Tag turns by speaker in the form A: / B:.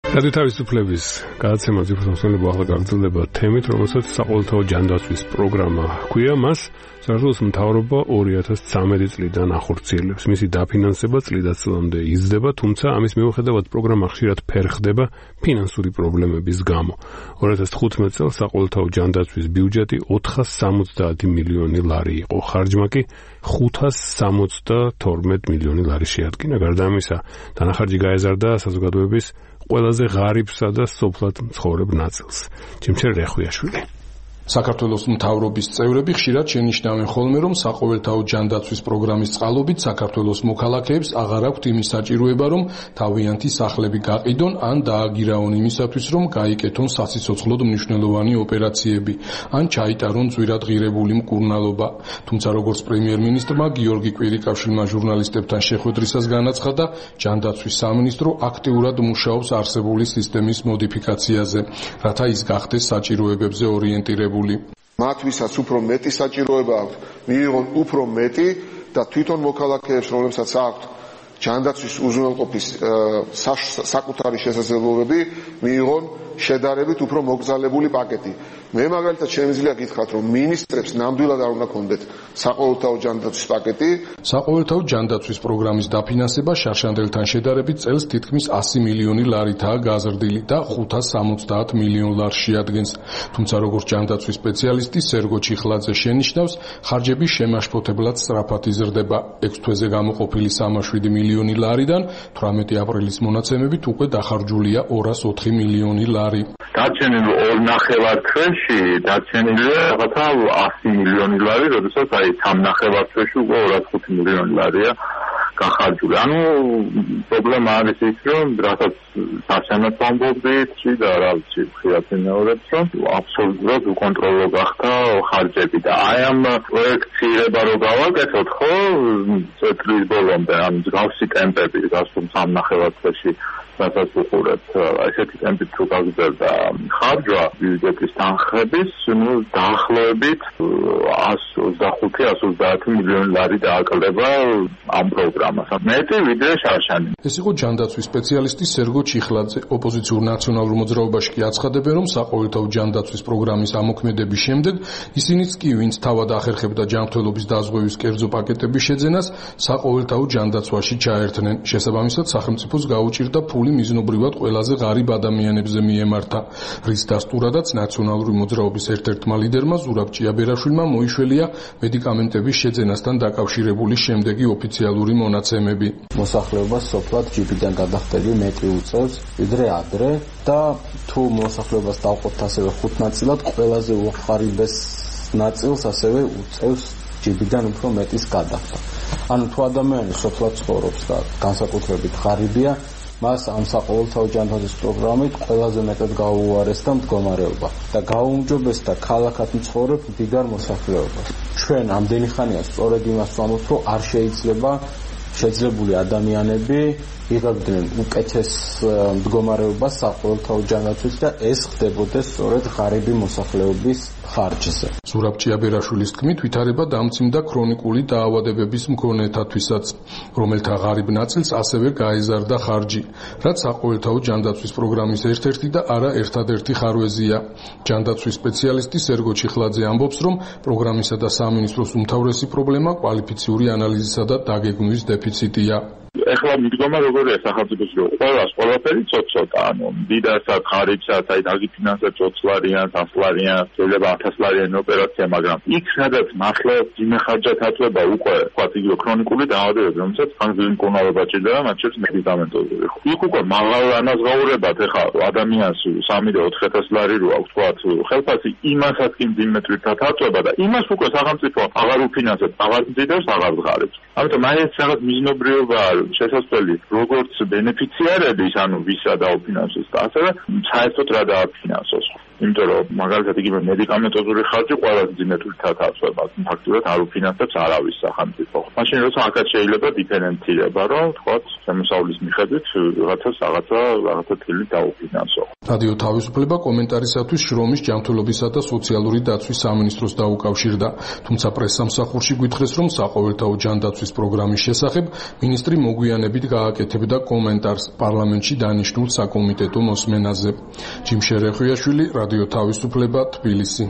A: რადიო თავისუფლების გადაცემა ძირფოსმსმელობა ახლა გაგრძელდება თემით, რომელსაც საყოველთაო ჯანდაცვის პროგრამა ჰქვია. მას საქართველოს მთავრობა 2013 წლიდან ახორციელებს. მისი დაფინანსება წლიდან წლამდე იზრდება, თუმცა ამის მიუხედავად პროგრამა ხშირად ფერხდება ფინანსური პრობლემების გამო. 2015 წელს საყოველთაო ჯანდაცვის ბიუჯეტი 470 მილიონი ლარი იყო, ხარჯმა კი 572 მილიონი ლარი შეადგინა. გარდა ამისა, დანახარჯი გაეზარდა საზოგადოების ყველაზე ღარიბსა და სოფლად მცხოვრებ ნაწილს. ჯიმშერ რეხვიაშვილი.
B: საქართველოს მთავრობის წევრები ხშირად შენიშნავენ ხოლმე, რომ საყოველთაო ჯანდაცვის პროგრამის წყალობით საქართველოს მოქალაქეებს აღარ აქვთ იმის საჭიროება, რომ თავიანთი სახლები გაყიდონ ან დააგირაონ იმისათვის, რომ გაიკეთონ სასიცოცხლოდ მნიშვნელოვანი ოპერაციები, ან ჩაიტარონ ძვირად ღირებული მკურნალობა. თუმცა როგორც პრემიერ-მინისტრმა გიორგი კვირიკაშვილმა ჟურნალისტებთან შეხვედრისას განაცხადა, ჯანდაცვის სამინისტრო აქტიურად მუშაობს არსებული სისტემის მოდიფიკაციაზე, რათა ის გახდეს საჭიროებებზე ორიენტირებული.
C: მათ ვისაც უფრო მეტი საჭიროება აქვთ, მიიღონ უფრო მეტი და თვითონ მოქალაქეებს, რომლებსაც აქვთ ჯანდაცვის უზრუნველყოფის საკუთარი შესაძლებლობები, მიიღონ შედარებით უფრო მოგზაურებული პაკეტი. მე მაგალითად შემიძლია გითხრათ, რომ მინისტრებს ნამდვილად არ უნდა ქონდეთ საყოველთაო ჯანდაცვის პაკეტი.
B: საყოველთაო ჯანდაცვის პროგრამის დაფინანსება შარშანდელთან შედარებით წელს თითქმის 100 მილიონი ლარითაა გაზრდილი და 570 მილიონ ლარს შეადგენს. თუმცა როგორც ჯანდაცვის სპეციალისტი სერგო ჩიხლაძე შენიშნავს, ხარჯები შემაშფოთებლად სწრაფად იზრდება. 6 თვეზე გამოყოფილი 307 მილიონი ლარიდან 18 აპრილის მონაცემებით უკვე დახარჯულია 204 მილიონი ლარი.
D: დარჩენილი 2.5 თვეში დარჩენილია რაღაცა 100 მილიონი ლარი, როდესაც 3.5 თვეში უკვე 205 მილიონი ლარია გახარჯული. ანუ პრობლემა არის ის, რომ რასაც საშემოწმებით ვამბობდით და რა ვიცი, ხშირად ვიმეორებთ, რომ აბსოლუტურად უკონტროლო გახდა ხარჯები და აი ამ პროექტირება რო გავაკეთოთ, ხო, წლის ბოლომდე ამ მსგავსი ტემპები, გასულ 3.5 თვეში რასაც უყურებთ, ესეთი ტემპით თუ გაგრძელდა ხარჯვა ბიუჯეტის თანხების, დაახლოებით 125-130 მილიონი ლარი დააკლდება ამ პროგრამას. მეტი ვიდრე შარშანი.
B: ეს იყო ჯანდაცვის სპეციალისტი სერგო ჩიხლაძე. ოპოზიციურ ნაციონალურ მოძრაობაში კი აცხადებენ, რომ საყოველთაო ჯანდაცვის პროგრამის ამოქმედების შემდეგ ისინიც კი, ვინც თავად ახერხებდა ჯანმრთელობის დაზღვევის კერძო პაკეტების შეძენას, საყოველთაო ჯანდაცვაში ჩაერთნენ. შესაბამისად, სახელმწიფოს გაუჭირდა ფული მიზნობრივად ყველაზე ღარიბ ადამიანებზე მიემართა, რის დასტურადაც ნაციონალური მოძრაობის ერთ-ერთმა ლიდერმა ზურაბ ჭიაბერაშვილმა მოიშველია მედიკამენტების შეძენასთან დაკავშირებული შემდეგი ოფიციალური მონაცემები.
E: მოსახლეობას სოფლად ჯიბიდან გადახდები მეტი უწევს, ვიდრე ადრე და თუ მოსახლეობას დავყოფთ ასევე 5 ნაწილად, ყველაზე უხარიბეს ნაწილს ასევე უწევს ჯიბიდან უფრო მეტის გადახდა. ანუ თუ ადამიანი სოფლად ცხოვრობს და განსაკუთრებით ღარიბია, მას ამ საყოველთაო ჯანდაცვის პროგრამით ყველაზე მეტად გაუუარესდა მდგომარეობა და გაუმჯობესდა ქალაქად მცხოვრებ მდიდარ მოსახლეობას. ჩვენ ამდენი ხანია სწორედ იმას ვამბობთ, რომ არ შეიძლება შეძლებული ადამიანები იღებდნენ უკეთეს მდგომარეობას საყოველთაო ჯანდაცვის და ეს ხდებოდეს სწორედ ღარიბი მოსახლეობის ხარჯზე.
B: ზურაბ ჭიაბერაშვილის თქმით, ვითარება დამცინდა ქრონიკული დაავადებების მქონეთათვისაც, რომელთა ღარიბ ნაწილს ასევე გაეზარდა ხარჯი, რაც საყოველთაო ჯანდაცვის პროგრამის ერთ-ერთი და არა ერთადერთი ხარვეზია. ჯანდაცვის სპეციალისტი სერგო ჩიხლაძე ამბობს, რომ პროგრამისა და სამინისტროს უმთავრესი პრობლემა კვალიფიციური ანალიზისა და დაგეგმვის დეფიციტია.
D: ეხლა მიდგომა როგორია სახელმწიფოს, რომ ყველაფერი ცოტ-ცოტა, ანუ დიდასაც, ღარიბსაც, დაგიფინანსებს 20 ლარიან, 100 ლარიან, შეიძლება 1000 ლარიანი ოპერაცია, მაგრამ იქ სადაც მართლა იმეხარჯათ აწვება უკვე, ვთქვათ, იგივე ქრონიკული დაავადებები, რომელსაც ხანგრძლივი მკურნალობა ჭირდება, მათ შორის მედიკამენტები. იქ უკვე მაღალ ანაზღაურებად ეხლა ადამიანს 3 და 4000 ლარი რო აქვს, ვთქვათ, ხელფასი იმასაც კი მძიმე თვითად აწვება და იმას უკვე სახელმწიფო აღარ უფინანსებს, აღარ მძიდავს, აღარ ღარიბს. ამიტომ მაინც რაღაც მიზნობრიობა შესაძლებელი როგორც ბენეფიციარების, ანუ ვისა დაუფინანსოს და ასევე საერთოდ რა დააფინანსოს. იმიტომ რომ მაგალითად იგივე მედიკამენტოზური ხარჯი ყველაზე ძიმეთური თათავსება ფაქტურად არ უფინანსებს არავის სახელმწიფო. მაშინ როცა აქაც შეიძლება დიფერენცირება, რომ თქვათ შემოსავლის მიხედვით რაღაცა თილი დაუფინანსო.
B: რადიო თავისუფლება კომენტარისათვის შრომის ჯანმრთელობისა და სოციალური დაცვის სამინისტროს დაუკავშირდა, თუმცა პრესსამსახურში გვითხრეს, რომ საყოველთაო ჯანდაცვის პროგრამის შესახებ მინისტრი მოგვიანებით გააკეთებდა კომენტარს პარლამენტში დანიშნულ საკომიტეტო მოსმენაზე. ჯიმ შერეხვიაშვილი, რადიო თავისუფლება, თბილისი.